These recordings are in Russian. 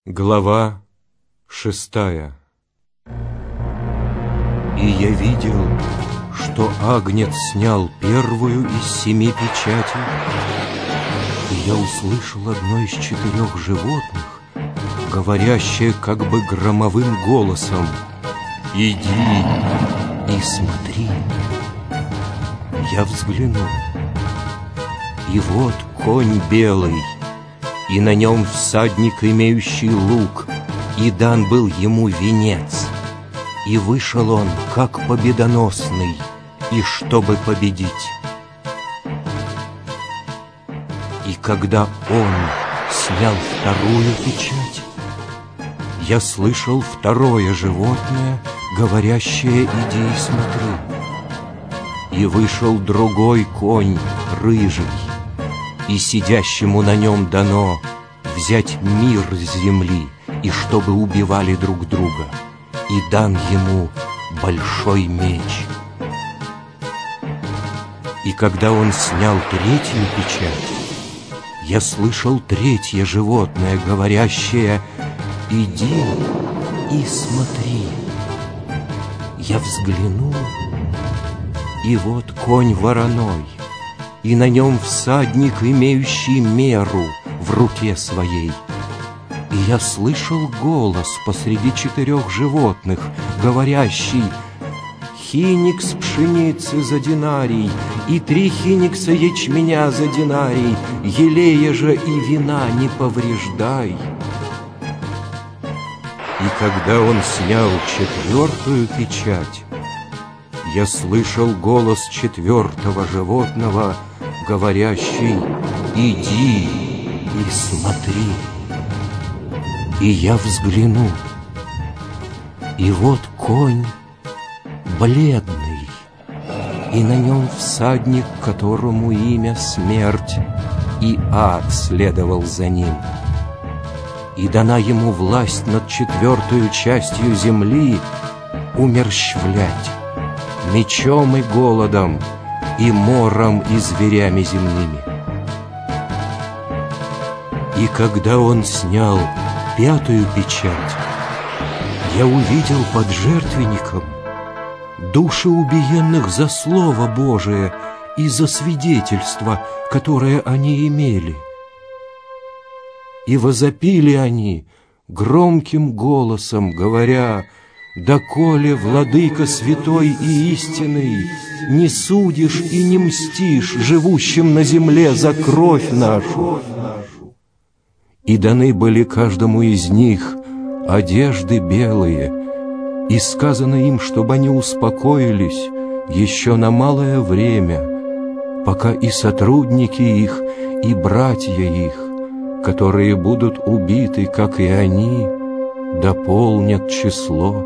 Глава 6. И я видел, что Агнец снял первую из 7 печатей, и я услышал одно из 4 животных, говорящее как бы громовым голосом: «Иди и смотри». Я взглянул, и вот конь белый, и на нем всадник, имеющий лук, и дан был ему венец. И вышел он, как победоносный, и чтобы победить. И когда он снял вторую печать, я слышал второе животное, говорящее: «Иди и смотри». И вышел другой конь, рыжий, и сидящему на нем дано взять мир с земли, и чтобы убивали друг друга, и дан ему большой меч. И когда он снял третью печать, я слышал третье животное, говорящее: «Иди и смотри». Я взглянул, и вот конь вороной, и на нем всадник, имеющий меру в руке своей. И я слышал голос посреди 4 животных, говорящий: «Хиникс пшеницы за динарий, и 3 хиникса ячменя за динарий, елея же и вина не повреждай». И когда он снял 4-ю печать, я слышал голос 4-го животного, говорящий: «Иди и смотри». И я взглянул, и вот конь бледный, и на нем всадник, которому имя Смерть, и ад следовал за ним. И дана ему власть над 4-ю частью земли умерщвлять мечом и голодом, и мором, и зверями земными. И когда он снял 5-ю печать, я увидел под жертвенником души убиенных за Слово Божие и за свидетельство, которое они имели. И возопили они громким голосом, говоря: «Доколе, Владыка святой и истинный, не судишь и не мстишь живущим на земле за кровь нашу». И даны были каждому из них одежды белые, и сказано им, чтобы они успокоились еще на малое время, пока и сотрудники их, и братья их, которые будут убиты, как и они, дополнят число.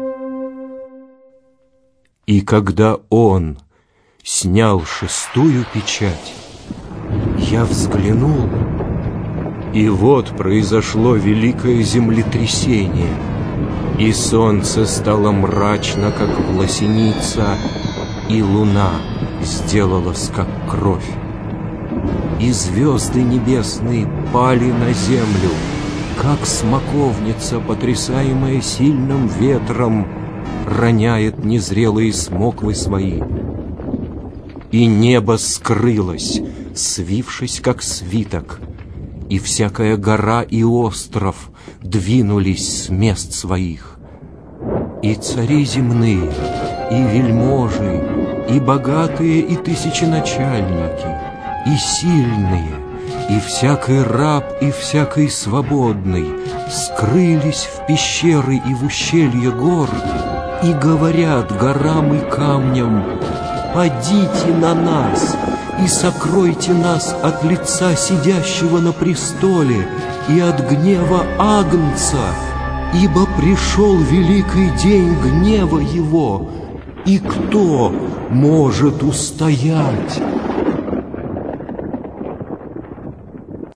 И когда он снял 6-ю печать, я взглянул, и вот произошло великое землетрясение, и солнце стало мрачно, как власеница, и луна сделалась, как кровь. И звезды небесные пали на землю, как смоковница, потрясаемая сильным ветром, роняет незрелые смоквы свои. И небо скрылось, свившись, как свиток, и всякая гора и остров двинулись с мест своих. И цари земные, и вельможи, и богатые, и тысяченачальники, и сильные, и всякий раб, и всякий свободный скрылись в пещеры и в ущелье гор, и говорят горам и камням: «Падите на нас и сокройте нас от лица сидящего на престоле и от гнева Агнца, ибо пришел великий день гнева его, и кто может устоять?»